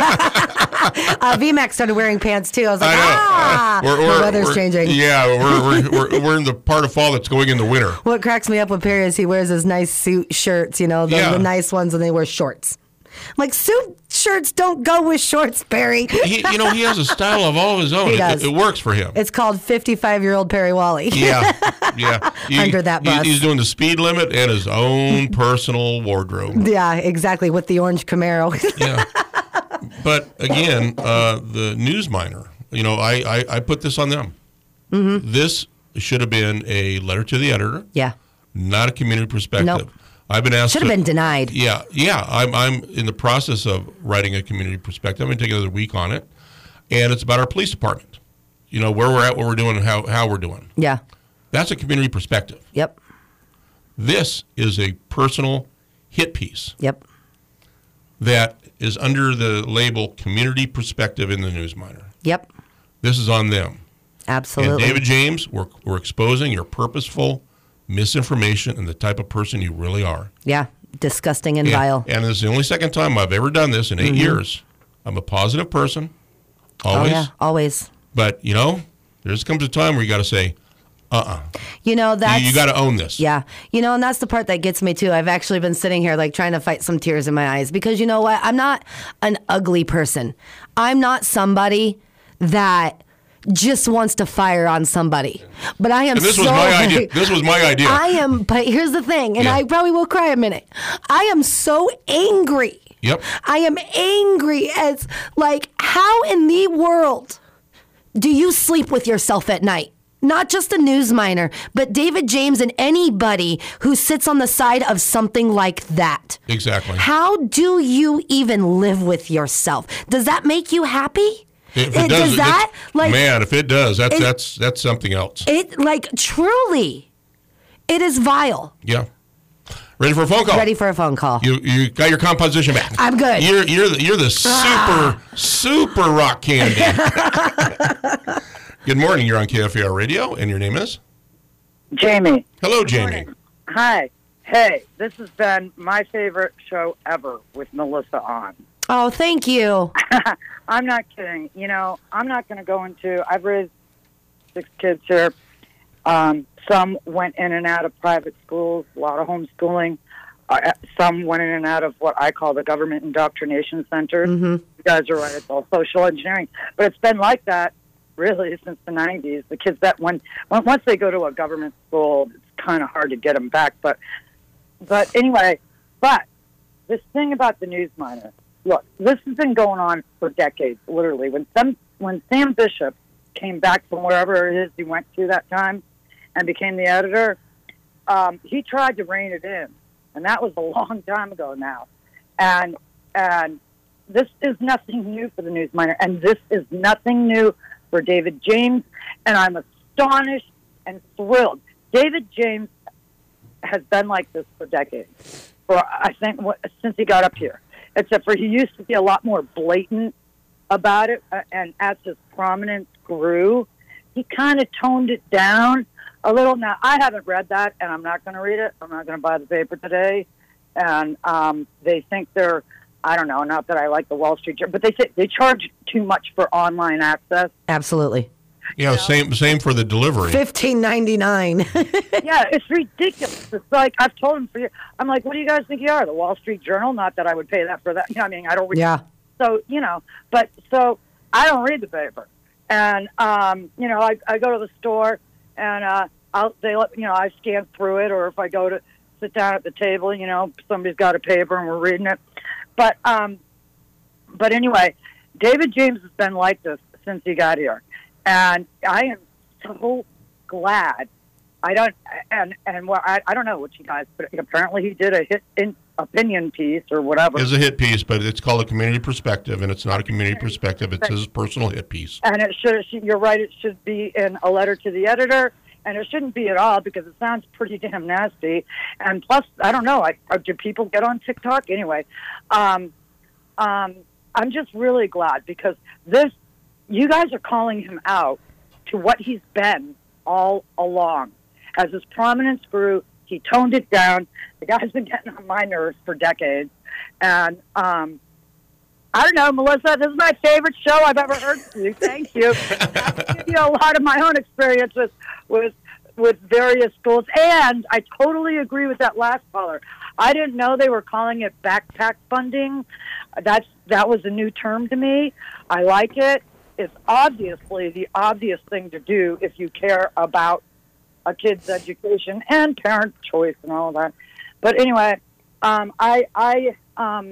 pants. uh, V MAX started wearing pants, too. I was like, I know. ah, We're, the we're, weather's we're, changing. Yeah, we're, we're, we're, we're in the part of fall that's going into winter. What cracks me up with Perry is he wears his nice suit shirts, you know, the, Yeah. the nice ones, and they wear shorts. I'm like, suit shirts don't go with shorts, Perry. He, you know, he has a style of all of his own. He It, does. it works for him. It's called fifty-five-year-old Perry Wally. Yeah, yeah. He- Under that he- bus. he's doing the speed limit and his own personal wardrobe. Yeah, exactly, with the orange Camaro. Yeah. But again, uh, the News Miner, you know, I, I, I put this on them. Mm-hmm. This should have been a letter to the editor. Yeah. Not a community perspective. Nope. I've been asked Should have to- been denied. Yeah, yeah. I'm I'm in the process of writing a community perspective. I'm going to take another week on it, and it's about our police department. You know, where we're at, what we're doing, and how how we're doing. Yeah. That's a community perspective. Yep. This is a personal hit piece. Yep. That is under the label community perspective in the News Miner. Yep. This is on them. Absolutely. And David James, we're we're exposing your purposeful misinformation and the type of person you really are. Yeah. Disgusting and Yeah. vile. And this is the only second time I've ever done this in eight Mhm. years. I'm a positive person, always. Oh, yeah. Always. But, you know, there just comes a time where you got to say, uh-uh. You know, that's... You, you got to own this. Yeah. You know, and that's the part that gets me, too. I've actually been sitting here, like, trying to fight some tears in my eyes. Because, you know what? I'm not an ugly person. I'm not somebody that just wants to fire on somebody. But I am And this so... was my idea. This was my idea. I am... But here's the thing, and Yeah. I probably will cry a minute. I am so angry. Yep. I am angry as, like, how in the world do you sleep with yourself at night? Not just a news miner, but David James and anybody who sits on the side of something like that. Exactly. How do you even live with yourself? Does that make you happy? If It- does it- that, it's- like- man, if it does, that's It- that's that's something else. It, like, truly, it is vile. Yeah. Ready for a phone call? Ready for a phone call. You you got your composition back. I'm good. You're you're the, you're the super Ah. super rock candy. Good morning. You're on K F A R Radio, and your name is Jamie. Hello, Jamie. Hi. Hey, this has been my favorite show ever with Melissa on. Oh, thank you. I'm not kidding. You know, I'm not going to go into. I've raised six kids here. Um, some went in and out of private schools, a lot of homeschooling. Uh, some went in and out of what I call the government indoctrination centers. Mm-hmm. You guys are right; it's all social engineering. But it's been like that really since the nineties. The kids that when once they go to a government school, it's kind of hard to get them back. But but anyway, but this thing about the news miner. Look, this has been going on for decades, literally. When some when Sam Bishop came back from wherever it is he went to that time and became the editor, um, he tried to rein it in, and that was a long time ago now. And and this is nothing new for the news miner, and this is nothing new for David James, and I'm astonished and thrilled. David James has been like this for decades, for I think what, since he got up here, except for he used to be a lot more blatant about it, uh, and as his prominence grew, he kind of toned it down a little. Now, I haven't read that, and I'm not going to read it. I'm not going to buy the paper today. And um, they think they're, I don't know, not that I like the Wall Street Journal, but they say they charge too much for online access. Absolutely. Yeah, same same for the delivery. Fifteen ninety nine. Yeah, it's ridiculous. It's like I've told him for years. I'm like, what do you guys think you are, the Wall Street Journal? Not that I would pay that for that. You know, I mean, I don't read. Yeah. So you know, but so I don't read the paper, and um, you know, I I go to the store and uh, I'll they let you know I scan through it, or if I go to sit down at the table, you know, somebody's got a paper and we're reading it. But um, but anyway, David James has been like this since he got here. And I am so glad. I don't, and and well, I, I don't know what you guys, but apparently he did a hit in opinion piece or whatever. It's a hit piece, but it's called a community perspective, and it's not a community perspective. It's his personal hit piece. And it should, you're right, it should be in a letter to the editor, and it shouldn't be at all because it sounds pretty damn nasty. And plus, I don't know, I, do people get on TikTok? Anyway, um, um, I'm just really glad because this, you guys are calling him out to what he's been all along. As his prominence grew, he toned it down. The guy's been getting on my nerves for decades. And um, I don't know, Melissa, this is my favorite show I've ever heard from you. Thank you. I'll give you a lot of my own experiences with, with various schools. And I totally agree with that last caller. I didn't know they were calling it backpack funding. That's That was a new term to me. I like it. It's obviously the obvious thing to do if you care about a kid's education and parent choice and all that. But anyway, um, I I um,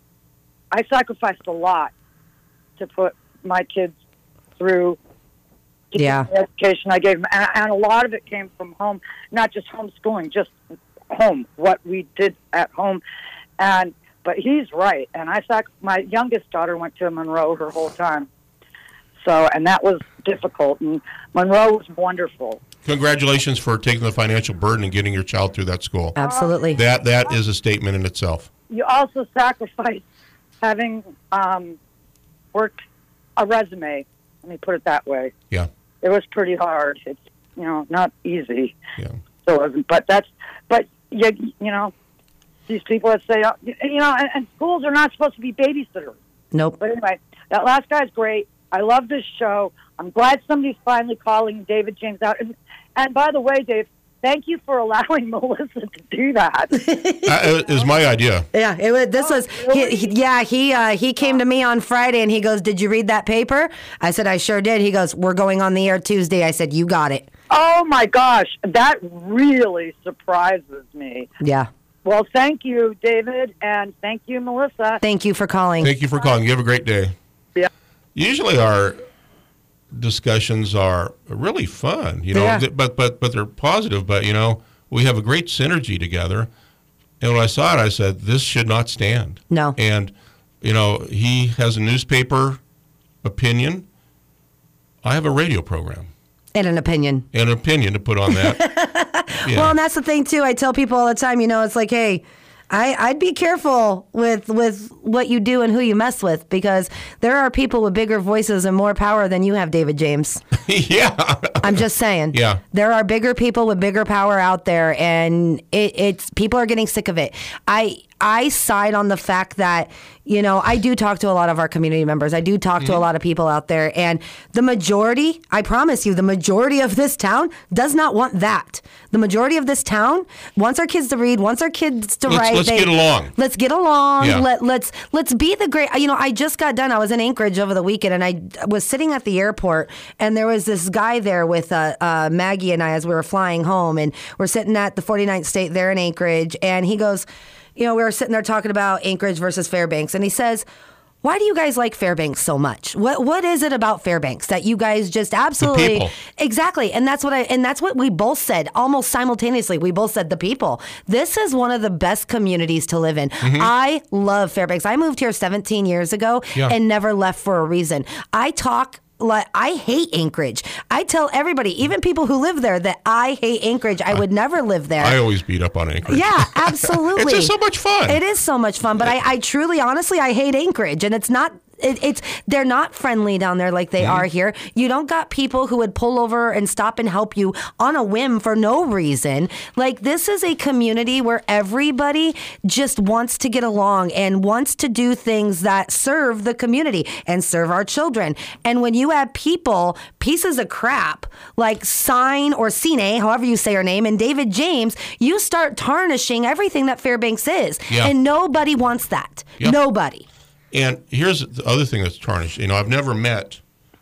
I sacrificed a lot to put my kids through yeah. the education I gave them, and, and a lot of it came from home, not just homeschooling, just home, what we did at home, and but he's right, and I sac- my youngest daughter went to Monroe her whole time. So, and that was difficult, and Monroe was wonderful. Congratulations for taking the financial burden and getting your child through that school. Absolutely. That That is a statement in itself. You also sacrifice having um, worked a resume. Let me put it that way. Yeah. It was pretty hard. It's, you know, not easy. Yeah. So it wasn't, but that's, but, you, you know, these people that say, uh, you know, and, and schools are not supposed to be babysitters. Nope. But anyway, that last guy's great. I love this show. I'm glad somebody's finally calling David James out. And, and by the way, Dave, thank you for allowing Melissa to do that. uh, it was my idea. Yeah, it was. This was. He, he, yeah, he uh, he came to me on Friday and he goes, "Did you read that paper?" I said, "I sure did." He goes, "We're going on the air Tuesday." I said, "You got it." Oh my gosh, that really surprises me. Yeah. Well, thank you, David, and thank you, Melissa. Thank you for calling. Thank you for calling. You have a great day. Yeah. Usually our discussions are really fun, you know, Yeah. th- but but but they're positive. But you know, we have a great synergy together. And when I saw it, I said, "This should not stand." No. And you know, he has a newspaper opinion, I have a radio program. And an opinion. And an opinion to put on that. Yeah. Well, and that's the thing, too. I tell people all the time, you know, it's like, hey, I, I'd be careful with with what you do and who you mess with, because there are people with bigger voices and more power than you have, David James. Yeah. I'm just saying. Yeah. There are bigger people with bigger power out there, and it, it's people are getting sick of it. I I side on the fact that, you know, I do talk to a lot of our community members. I do talk mm-hmm. to a lot of people out there, and the majority, I promise you, the majority of this town does not want that. The majority of this town wants our kids to read, wants our kids to let's, write. Let's they, get along. Let's get along. Yeah. Let, let's let's be the great. You know, I just got done. I was in Anchorage over the weekend, and I was sitting at the airport, and there was this guy there with uh, uh, Maggie and I as we were flying home, and we're sitting at the forty-ninth State there in Anchorage, and he goes, you know, we were sitting there talking about Anchorage versus Fairbanks, and he says, why do you guys like Fairbanks so much? What what is it about Fairbanks that you guys just absolutely the people. Exactly? And that's what I and that's what we both said almost simultaneously. We both said the people. This is one of the best communities to live in. Mm-hmm. I love Fairbanks. I moved here seventeen years ago yeah. and never left for a reason. I talk Like, I hate Anchorage. I tell everybody, even people who live there, that I hate Anchorage. I would never live there. I always beat up on Anchorage. Yeah, absolutely. It's just so much fun. It is so much fun. But I, I truly, honestly, I hate Anchorage. And it's not... It, it's they're not friendly down there like they mm-hmm. are here. You don't got people who would pull over and stop and help you on a whim for no reason. Like, this is a community where everybody just wants to get along and wants to do things that serve the community and serve our children. And when you have people, pieces of crap like Sign or Cine, however you say her name, and David James, you start tarnishing everything that Fairbanks is. Yeah. And nobody wants that. Yep. Nobody. And here's the other thing that's tarnished. You know, I've never met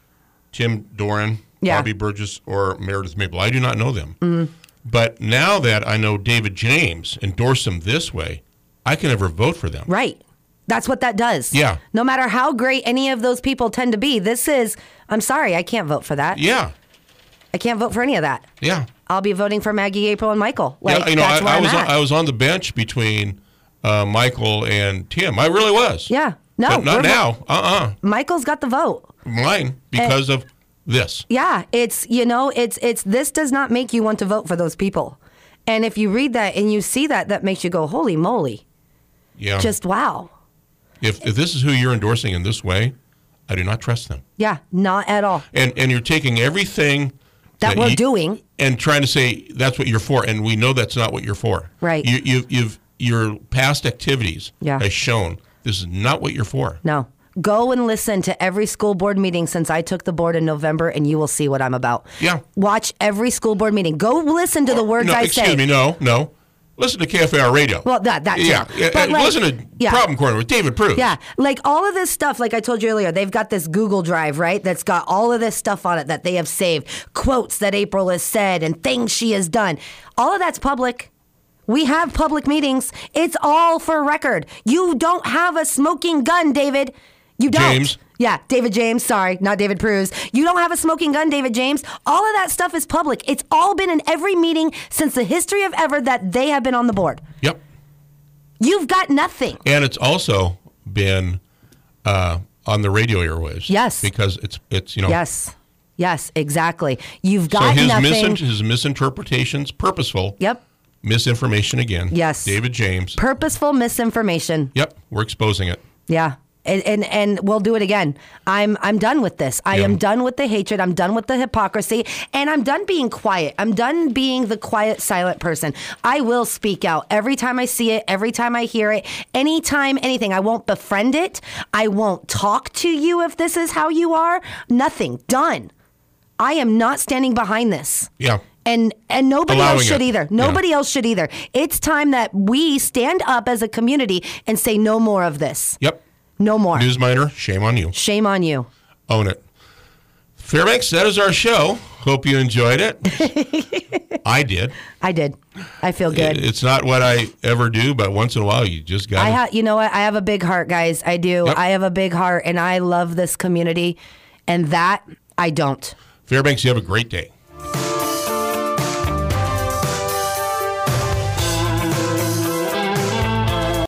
Tim Doran, yeah. Bobby Burgess, or Meredith Maple. I do not know them. Mm. But now that I know David James endorsed them this way, I can never vote for them. Right. That's what that does. Yeah. No matter how great any of those people tend to be, this is, I'm sorry, I can't vote for that. Yeah. I can't vote for any of that. Yeah. I'll be voting for Maggie, April, and Michael. Like, yeah, you know, that's I, where I I'm was at. on, I was on the bench between uh, Michael and Tim. I really was. Yeah. No, but not we're now. vo- Uh-uh. Michael's got the vote. Mine, because and, of this. Yeah, it's, you know, it's, it's, this does not make you want to vote for those people. And if you read that and you see that, that makes you go, holy moly. Yeah. Just wow. If, if this is who you're endorsing in this way, I do not trust them. Yeah, not at all. And and you're taking everything that, that we're you, doing and trying to say that's what you're for, and we know that's not what you're for. Right. You, you, you've your past activities yeah. has shown this is not what you're for. No. Go and listen to every school board meeting since I took the board in November, and you will see what I'm about. Yeah. Watch every school board meeting. Go listen to the words no, I excuse say. me, no, no. Listen to K F A R Radio. Well, that that too. Yeah, but like, listen to yeah. Problem Corner with David Pruse. Yeah, like all of this stuff, like I told you earlier, they've got this Google Drive, right? That's got all of this stuff on it that they have saved, quotes that April has said and things she has done. All of that's public. We have public meetings. It's all for record. You don't have a smoking gun, David. You don't. James. Yeah, David James. Sorry, not David Pruse. You don't have a smoking gun, David James. All of that stuff is public. It's all been in every meeting since the history of ever that they have been on the board. Yep. You've got nothing. And it's also been uh, on the radio airwaves. Yes. Because it's, it's you know. Yes. Yes, exactly. You've got so his nothing. Mis- his misinterpretations, purposeful. Yep. Misinformation again. Yes. David James. Purposeful misinformation. Yep. We're exposing it. Yeah. And, and and we'll do it again. I'm I'm done with this. I yeah. am done with the hatred. I'm done with the hypocrisy. And I'm done being quiet. I'm done being the quiet, silent person. I will speak out every time I see it, every time I hear it, anytime, anything. I won't befriend it. I won't talk to you if this is how you are. Nothing. Done. I am not standing behind this. Yeah. And and nobody Allowing else should it. either. Nobody yeah. else should either. It's time that we stand up as a community and say no more of this. Yep. No more. Newsminer, shame on you. Shame on you. Own it. Fairbanks, that is our show. Hope you enjoyed it. I did. I did. I feel good. It, it's not what I ever do, but once in a while you just got I ha- You know what? I have a big heart, guys. I do. Yep. I have a big heart, and I love this community, and that I don't. Fairbanks, you have a great day.